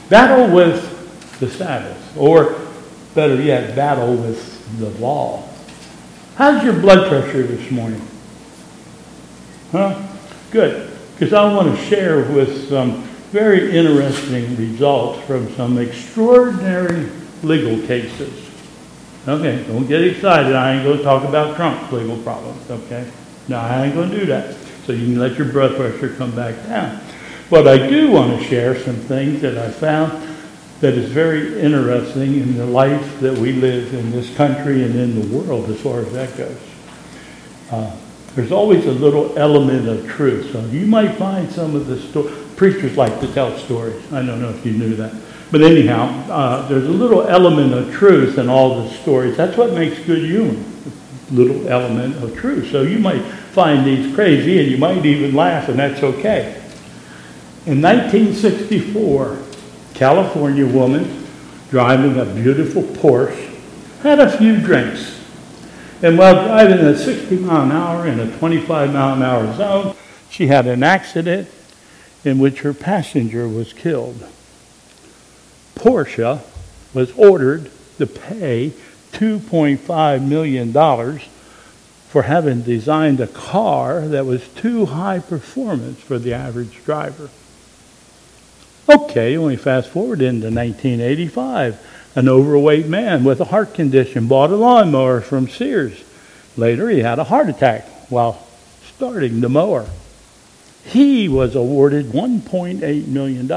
Battle with the Sabbath, or better yet, battle with the law. How's your blood pressure this morning? Huh? Good. Because I want to share with some very interesting results from some extraordinary legal cases. Okay, don't get excited. I ain't going to talk about Trump's legal problems, okay? No, I ain't going to do that. So you can let your blood pressure come back down. But I do want to share some things that I found that is very interesting in the life that we live in this country and in the world as far as that goes. There's always a little element of truth. So you might find some of the preachers like to tell stories. I don't know if you knew that. But anyhow, there's a little element of truth in all the stories. That's what makes good humor, a little element of truth. So you might find these crazy and you might even laugh, and that's okay. In 1964, California woman driving a beautiful Porsche had a few drinks. And while driving at 60 mile an hour in a 25 mile an hour zone, she had an accident in which her passenger was killed. Porsche was ordered to pay $2.5 million for having designed a car that was too high performance for the average driver. Okay, when we fast forward into 1985, an overweight man with a heart condition bought a lawnmower from Sears. Later, he had a heart attack while starting the mower. He was awarded $1.8 million.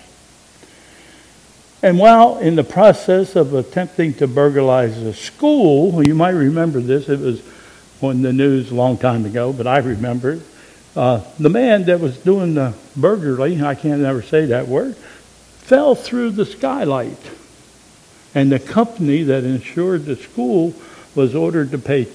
And while in the process of attempting to burglarize a school, you might remember this, it was on the news a long time ago, but I remember it. The man that was doing the burglary, I can't ever say that word, fell through the skylight. And the company that insured the school was ordered to pay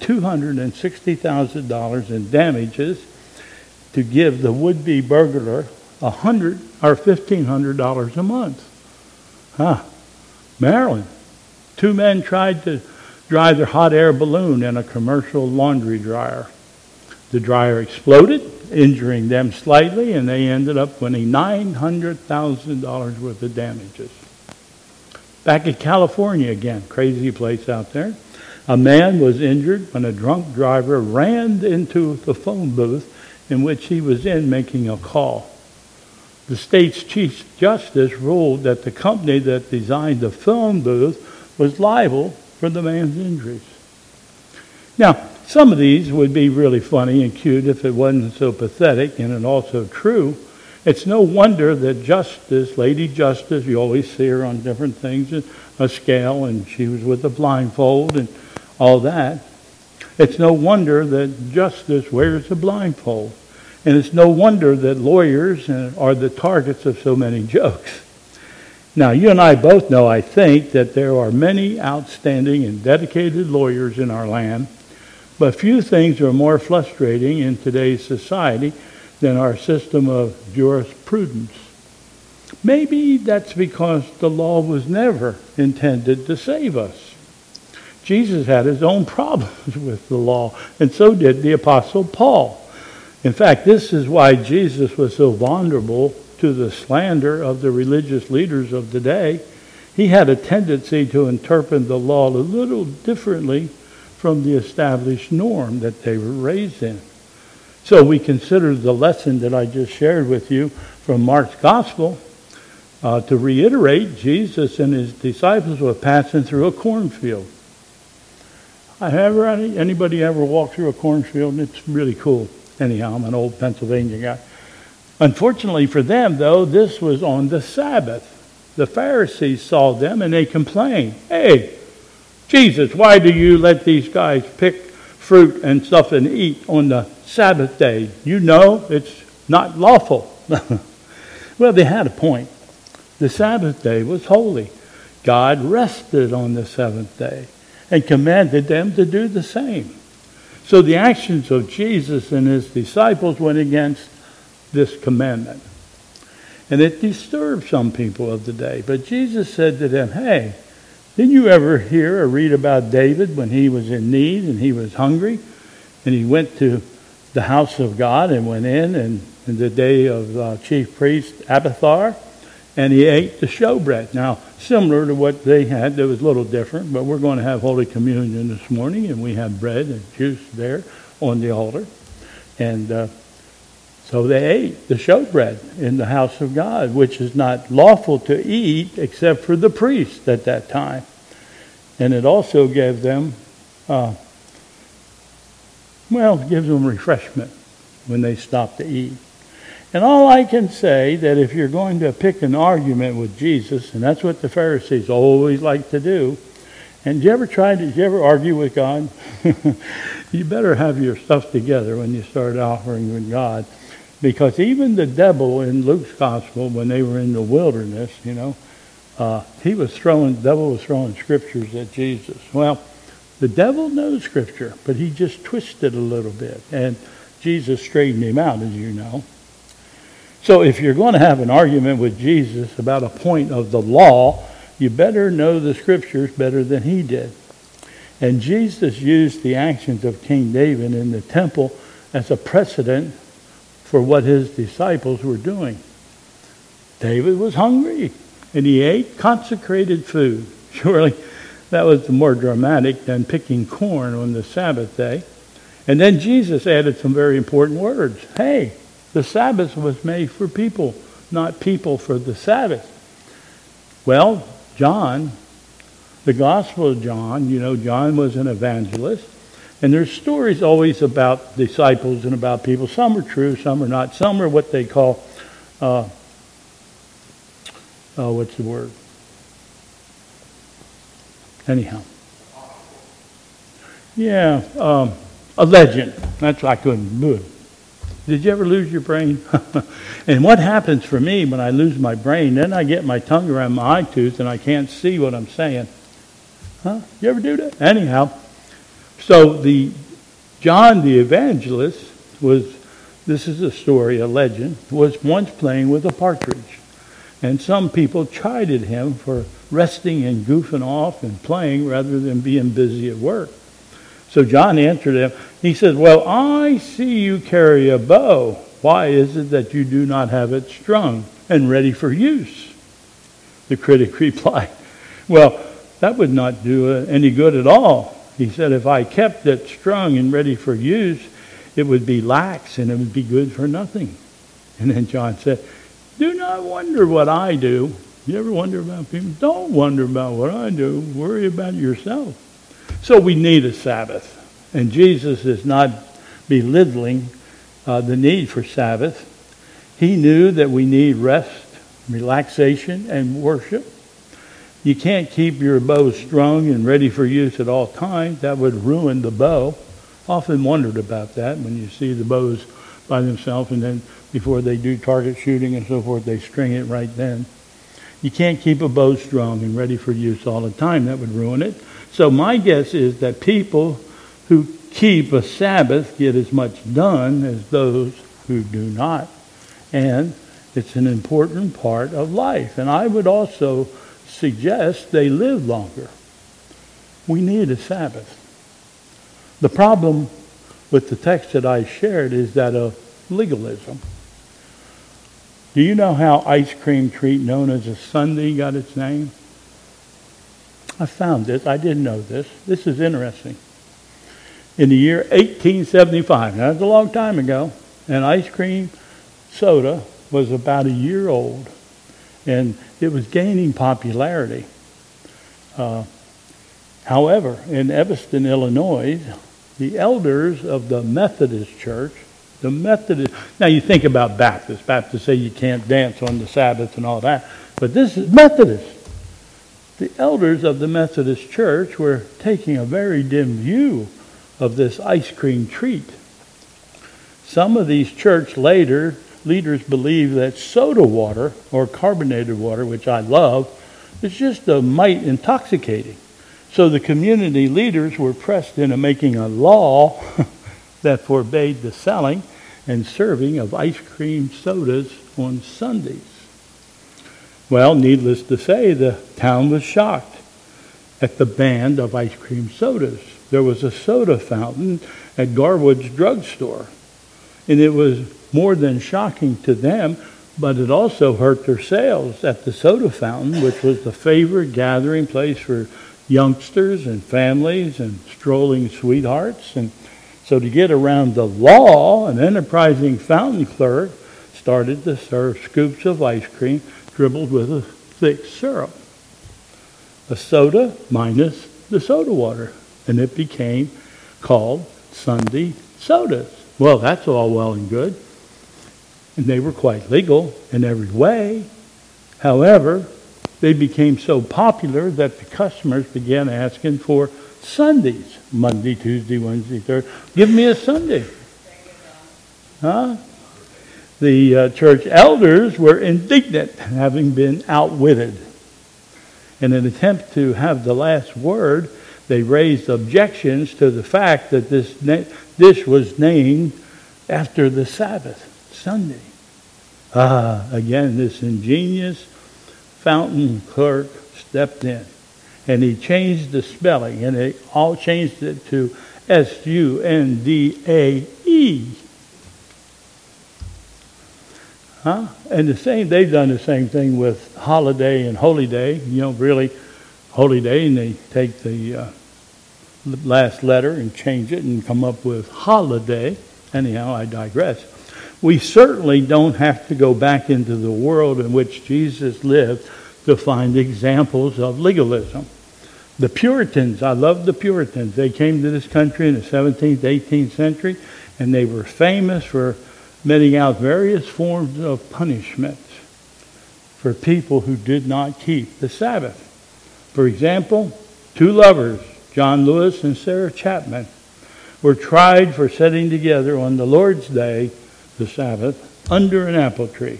$260,000 in damages to give the would-be burglar $100 or $1,500 a month. Maryland. 2 men tried to dry their hot air balloon in a commercial laundry dryer. The dryer exploded, injuring them slightly, and they ended up winning $900,000 worth of damages. Back in California again, crazy place out there. A man was injured when a drunk driver ran into the phone booth in which he was in making a call. The state's chief justice ruled that the company that designed the phone booth was liable for the man's injuries. Now, some of these would be really funny and cute if it wasn't so pathetic and also true. It's no wonder that Justice, Lady Justice, you always see her on different things, a scale, and she was with a blindfold and all that. It's no wonder that Justice wears a blindfold. And it's no wonder that lawyers are the targets of so many jokes. Now, you and I both know, I think, that there are many outstanding and dedicated lawyers in our land, but few things are more frustrating in today's society than our system of jurisprudence. Maybe that's because the law was never intended to save us. Jesus had his own problems with the law, and so did the Apostle Paul. In fact, this is why Jesus was so vulnerable to the slander of the religious leaders of the day. He had a tendency to interpret the law a little differently from the established norm that they were raised in. So we consider the lesson that I just shared with you from Mark's Gospel. To reiterate, Jesus and his disciples were passing through a cornfield. Anybody ever walked through a cornfield? It's really cool. Anyhow, I'm an old Pennsylvania guy. Unfortunately for them, though, this was on the Sabbath. The Pharisees saw them and they complained, "Hey, Jesus, why do you let these guys pick fruit and stuff and eat on the Sabbath day? You know it's not lawful." Well, they had a point. The Sabbath day was holy. God rested on the seventh day and commanded them to do the same. So the actions of Jesus and his disciples went against this commandment. And it disturbed some people of the day. But Jesus said to them, "Hey, didn't you ever hear or read about David when he was in need and he was hungry? And he went to the house of God and went in the day of chief priest Abiathar. and he ate the showbread. Now, similar to what they had, it was a little different, but we're going to have Holy Communion this morning, and we have bread and juice there on the altar. And so they ate the showbread in the house of God, which is not lawful to eat except for the priest at that time. And it also gave them, gives them refreshment when they stop to eat. And all I can say that if you're going to pick an argument with Jesus, and that's what the Pharisees always like to do, and did you ever argue with God? You better have your stuff together when you start offering with God. Because even the devil in Luke's gospel, when they were in the wilderness, the devil was throwing scriptures at Jesus. Well, the devil knows scripture, but he just twisted a little bit. And Jesus straightened him out, as you know. So if you're going to have an argument with Jesus about a point of the law, you better know the scriptures better than he did. And Jesus used the actions of King David in the temple as a precedent for what his disciples were doing. David was hungry, and he ate consecrated food. Surely that was more dramatic than picking corn on the Sabbath day. And then Jesus added some very important words. Hey, the Sabbath was made for people, not people for the Sabbath. Well, John, the Gospel of John, John was an evangelist. And there's stories always about disciples and about people. Some are true, some are not. Some are what they call, what's the word? Anyhow. Yeah, a legend. That's why I couldn't do it. Did you ever lose your brain? And what happens for me when I lose my brain, then I get my tongue around my eye tooth and I can't see what I'm saying. Huh? You ever do that? Anyhow, so John the evangelist this is a story, a legend, was once playing with a partridge. And some people chided him for resting and goofing off and playing rather than being busy at work. So John answered him. He said, well, I see you carry a bow. Why is it that you do not have it strung and ready for use? The critic replied, well, that would not do any good at all. He said, if I kept it strung and ready for use, it would be lax and it would be good for nothing. And then John said, do not wonder what I do. You ever wonder about people? Don't wonder about what I do. Worry about yourself. So we need a Sabbath. And Jesus is not belittling the need for Sabbath. He knew that we need rest, relaxation, and worship. You can't keep your bow strung and ready for use at all times. That would ruin the bow. Often wondered about that when you see the bows by themselves and then before they do target shooting and so forth, they string it right then. You can't keep a bow strung and ready for use all the time. That would ruin it. So my guess is that people who keep a Sabbath get as much done as those who do not. And it's an important part of life. And I would also suggest they live longer. We need a Sabbath. The problem with the text that I shared is that of legalism. Do you know how ice cream treat known as a sundae got its name? I found this. I didn't know this. This is interesting. In the year 1875, now that's a long time ago, an ice cream soda was about a year old, and it was gaining popularity. However, in Evanston, Illinois, the elders of the Methodist Church, now you think about Baptists. Baptists say you can't dance on the Sabbath and all that, but this is Methodist. The elders of the Methodist Church were taking a very dim view of this ice cream treat. Some of these church leaders believe that soda water, or carbonated water, which I love, is just a mite intoxicating. So the community leaders were pressed into making a law that forbade the selling and serving of ice cream sodas on Sundays. Well, needless to say, the town was shocked at the ban of ice cream sodas. There was a soda fountain at Garwood's drugstore, and it was more than shocking to them But it also hurt their sales at the soda fountain, which was the favorite gathering place for youngsters and families and strolling sweethearts. And so to get around the law, an enterprising fountain clerk started to serve scoops of ice cream dribbled with a thick syrup. A soda minus the soda water. And it became called Sunday sodas. Well, that's all well and good. And they were quite legal in every way. However, they became so popular that the customers began asking for Sundays. Monday, Tuesday, Wednesday, Thursday. Give me a Sunday. Huh? The church elders were indignant, having been outwitted. In an attempt to have the last word, they raised objections to the fact that this dish was named after the Sabbath, Sunday. Again, this ingenious fountain clerk stepped in, and he changed the spelling, and they all changed it to Sundae. And they've done the same thing with holiday and holy day. Really, holy day, and they take the last letter and change it and come up with holiday. Anyhow, I digress. We certainly don't have to go back into the world in which Jesus lived to find examples of legalism. The Puritans, I love the Puritans. They came to this country in the 17th, 18th century, and they were famous for meting out various forms of punishments for people who did not keep the Sabbath. For example, two lovers, John Lewis and Sarah Chapman, were tried for sitting together on the Lord's Day, the Sabbath, under an apple tree.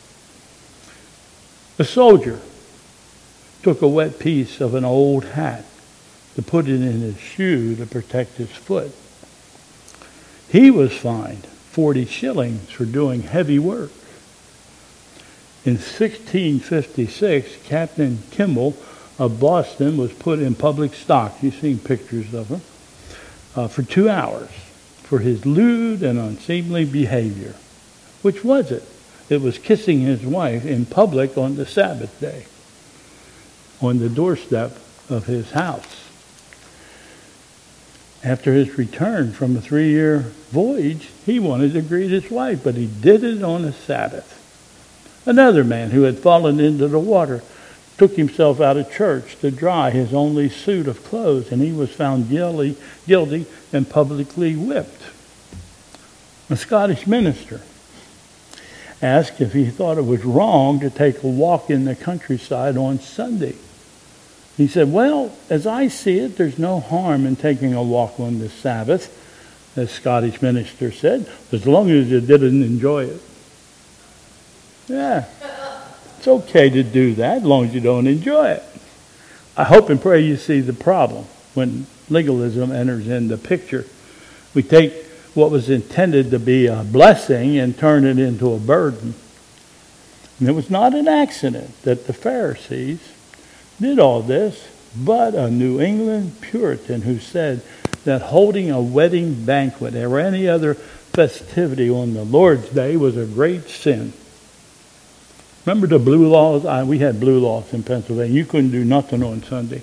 A soldier took a wet piece of an old hat to put it in his shoe to protect his foot. He was fined 40 shillings for doing heavy work. In 1656, Captain Kimball of Boston was put in public stocks. You've seen pictures of him. For 2 hours for his lewd and unseemly behavior. Which was it? It was kissing his wife in public on the Sabbath day, on the doorstep of his house. After his return from a 3-year voyage, he wanted to greet his wife, but he did it on a Sabbath. Another man who had fallen into the water took himself out of church to dry his only suit of clothes, and he was found guilty and publicly whipped. A Scottish minister asked if he thought it was wrong to take a walk in the countryside on Sunday. He said, well, as I see it, there's no harm in taking a walk on the Sabbath, the Scottish minister said, as long as you didn't enjoy it. Yeah, it's okay to do that as long as you don't enjoy it. I hope and pray you see the problem when legalism enters in the picture. We take what was intended to be a blessing and turn it into a burden. And it was not an accident that the Pharisees did all this, but a New England Puritan who said that holding a wedding banquet or any other festivity on the Lord's Day was a great sin. Remember the blue laws? We had blue laws in Pennsylvania. You couldn't do nothing on Sunday.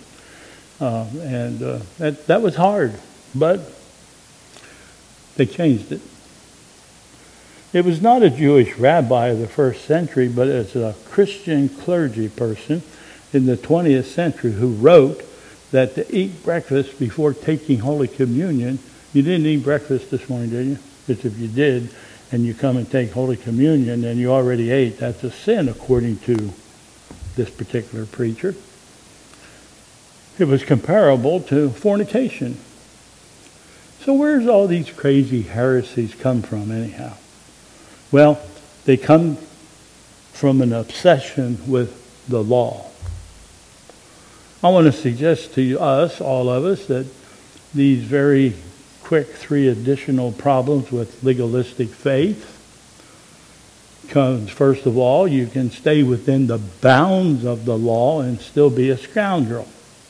That was hard, but they changed it. It was not a Jewish rabbi of the first century, but it's a Christian clergy person in the 20th century who wrote that to eat breakfast before taking Holy Communion, you didn't eat breakfast this morning, did you? Because if you did, and you come and take Holy Communion, and you already ate, that's a sin according to this particular preacher. It was comparable to fornication. So where's all these crazy heresies come from anyhow? Well, they come from an obsession with the law. I want to suggest to us, all of us, that these very quick 3 additional problems with legalistic faith comes, first of all, you can stay within the bounds of the law and still be a scoundrel.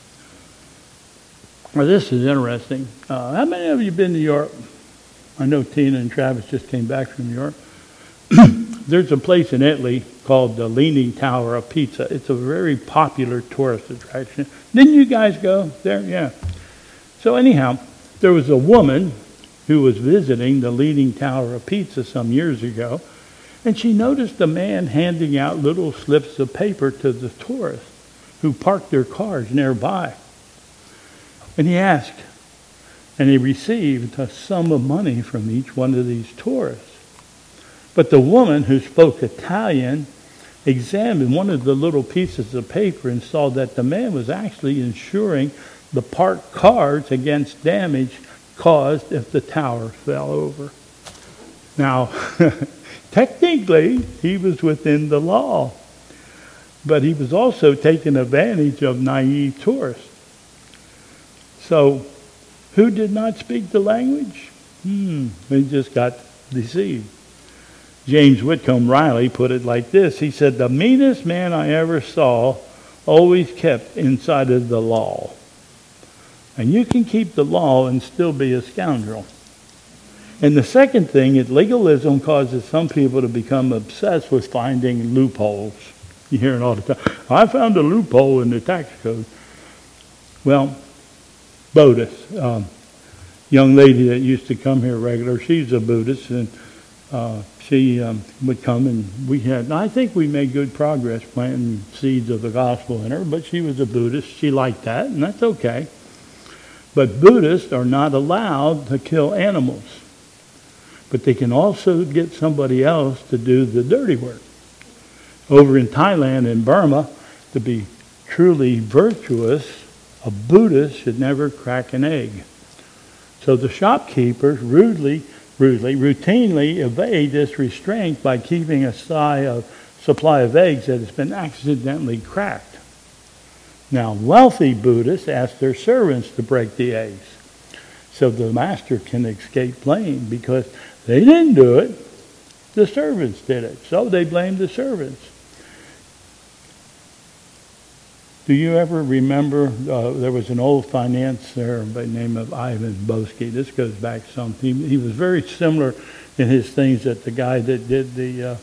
Well, this is interesting. How many of you have been to Europe? I know Tina and Travis just came back from Europe. There's a place in Italy called the Leaning Tower of Pisa. It's a very popular tourist attraction. Didn't you guys go there? Yeah. So anyhow, there was a woman who was visiting the Leaning Tower of Pisa some years ago, and she noticed a man handing out little slips of paper to the tourists who parked their cars nearby. And he asked, and he received a sum of money from each one of these tourists. But the woman who spoke Italian examined one of the little pieces of paper and saw that the man was actually insuring the parked cars against damage caused if the tower fell over. Now, technically, he was within the law, but he was also taking advantage of naive tourists. So, who did not speak the language? They just got deceived. James Whitcomb Riley put it like this. He said, the meanest man I ever saw always kept inside of the law. And you can keep the law and still be a scoundrel. And the second thing is legalism causes some people to become obsessed with finding loopholes. You hear it all the time. I found a loophole in the tax code. Well, Buddhist, young lady that used to come here regular, she's a Buddhist, and she would come, and I think we made good progress planting seeds of the gospel in her, but she was a Buddhist. She liked that, and that's okay. But Buddhists are not allowed to kill animals. But they can also get somebody else to do the dirty work. Over in Thailand and Burma, to be truly virtuous, a Buddhist should never crack an egg. So the shopkeepers routinely evade this restraint by keeping a supply of eggs that has been accidentally cracked. Now, wealthy Buddhists ask their servants to break the eggs so the master can escape blame because they didn't do it. The servants did it. So they blame the servants. Do you ever remember there was an old financier by the name of Ivan Boesky? This goes back some. He was very similar in his things that the guy that did the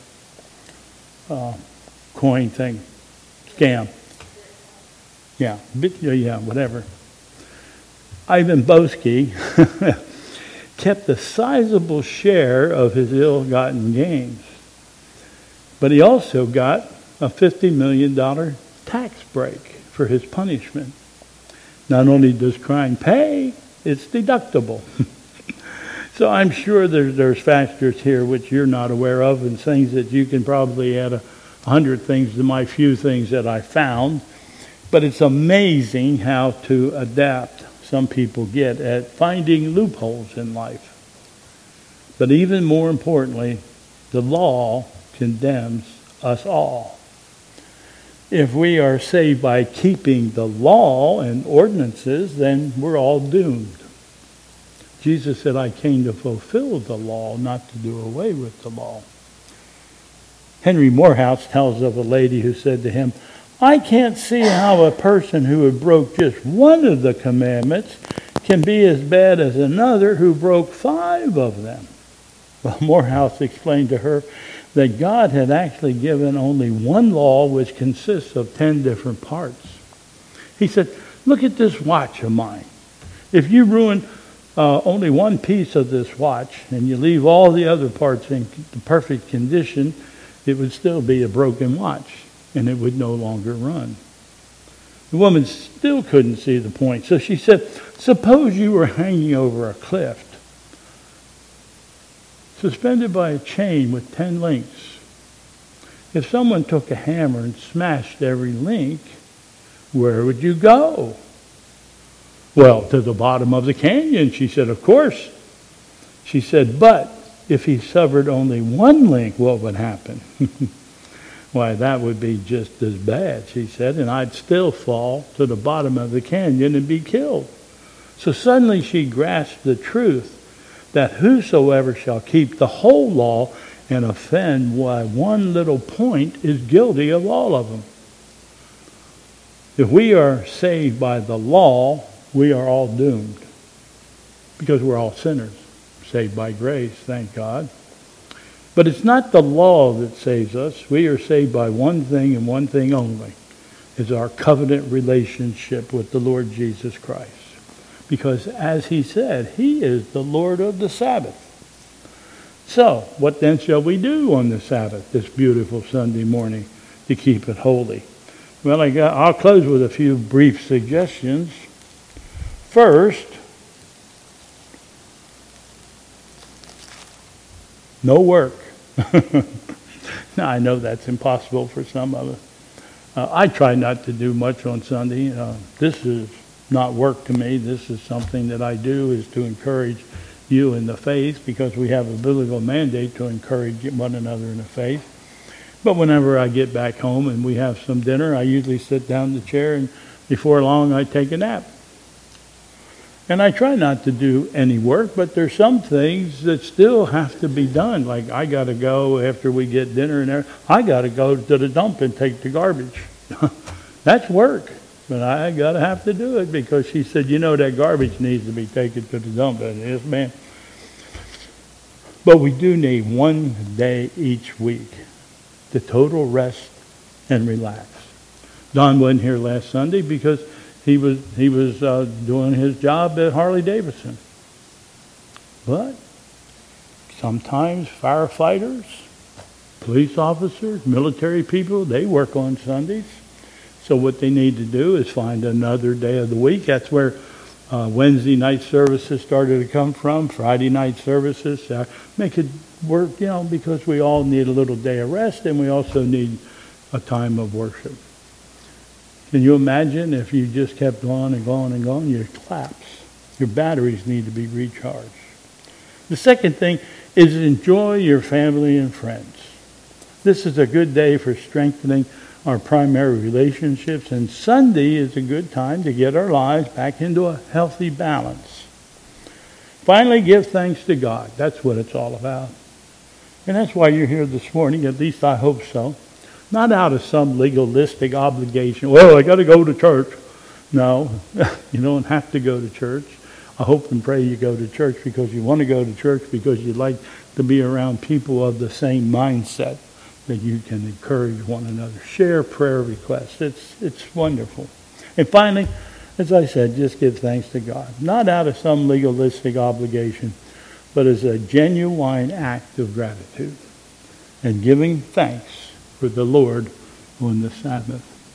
coin thing, scam. Yeah, whatever. Ivan Boesky kept a sizable share of his ill-gotten gains. But he also got a $50 million tax break for his punishment. Not only does crime pay, it's deductible. So I'm sure there's factors here which you're not aware of and things that you can probably add 100 things to my few things that I found. But it's amazing how to adapt some people get at finding loopholes in life. But even more importantly, the law condemns us all. If we are saved by keeping the law and ordinances, then we're all doomed. Jesus said, I came to fulfill the law, not to do away with the law. Henry Morehouse tells of a lady who said to him, I can't see how a person who had broke just one of the commandments can be as bad as another who broke 5 of them. Well, Morehouse explained to her that God had actually given only one law which consists of 10 different parts. He said, look at this watch of mine. If you ruin only one piece of this watch and you leave all the other parts in perfect condition, it would still be a broken watch. And it would no longer run. The woman still couldn't see the point. So she said, suppose you were hanging over a cliff, suspended by a chain with 10 links. If someone took a hammer and smashed every link, where would you go? Well, to the bottom of the canyon, she said, of course. She said, but if he severed only one link, what would happen? Why, that would be just as bad, she said, and I'd still fall to the bottom of the canyon and be killed. So suddenly she grasped the truth that whosoever shall keep the whole law and offend by one little point is guilty of all of them. If we are saved by the law, we are all doomed because we're all sinners, saved by grace, thank God. But it's not the law that saves us. We are saved by one thing and one thing only, is our covenant relationship with the Lord Jesus Christ. Because as he said, he is the Lord of the Sabbath. So, what then shall we do on the Sabbath, this beautiful Sunday morning, to keep it holy? Well, I'll close with a few brief suggestions. First, no work. Now, I know that's impossible for some of us. I try not to do much on Sunday. This is not work to me. This is something that I do, is to encourage you in the faith, because we have a biblical mandate to encourage one another in the faith. But whenever I get back home and we have some dinner, I usually sit down in the chair, and before long I take a nap. And I try not to do any work, but there's some things that still have to be done. Like, I got to go after we get dinner and I got to go to the dump and take the garbage. That's work, but I got to have to do it, because she said, that garbage needs to be taken to the dump. And yes, ma'am. But we do need one day each week to total rest and relax. Don wasn't here last Sunday because he was doing his job at Harley Davidson. But sometimes firefighters, police officers, military people, they work on Sundays. So what they need to do is find another day of the week. That's where Wednesday night services started to come from, Friday night services. Make it work, because we all need a little day of rest, and we also need a time of worship. Can you imagine if you just kept going and going and going? You'd collapse. Your batteries need to be recharged. The second thing is enjoy your family and friends. This is a good day for strengthening our primary relationships, and Sunday is a good time to get our lives back into a healthy balance. Finally, give thanks to God. That's what it's all about. And that's why you're here this morning, at least I hope so. Not out of some legalistic obligation. Well, I got to go to church. No, you don't have to go to church. I hope and pray you go to church because you want to go to church, because you like to be around people of the same mindset, that you can encourage one another. Share prayer requests. It's wonderful. And finally, as I said, just give thanks to God. Not out of some legalistic obligation, but as a genuine act of gratitude and giving thanks for the Lord on the Sabbath.